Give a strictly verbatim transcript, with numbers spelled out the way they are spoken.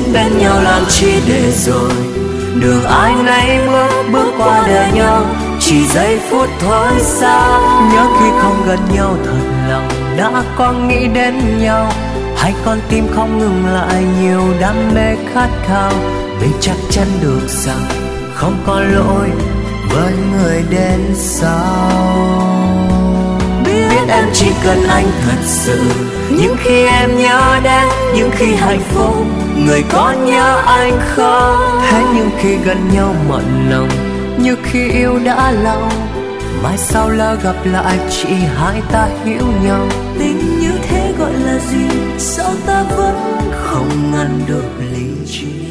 bên nhau làm chi để rồi đường ai nấy bước bước qua đời nhau chỉ giây phút thôi sao. Nhớ khi không gần nhau thật lòng đã có nghĩ đến nhau, hai con tim không ngừng lại nhiều đam mê khát khao. Mình chắc chắn được rằng không có lỗi với người đến sau. Biết em chỉ cần anh thật sự, nhưng khi em nhớ đến những khi hạnh phúc, người có nhớ anh không? Thế nhưng khi gần nhau mặn nồng, như khi yêu đã lâu, mai sau lỡ gặp lại chỉ hai ta hiểu nhau. Tình như thế gọi là gì? Sao ta vẫn không ngăn được lý trí?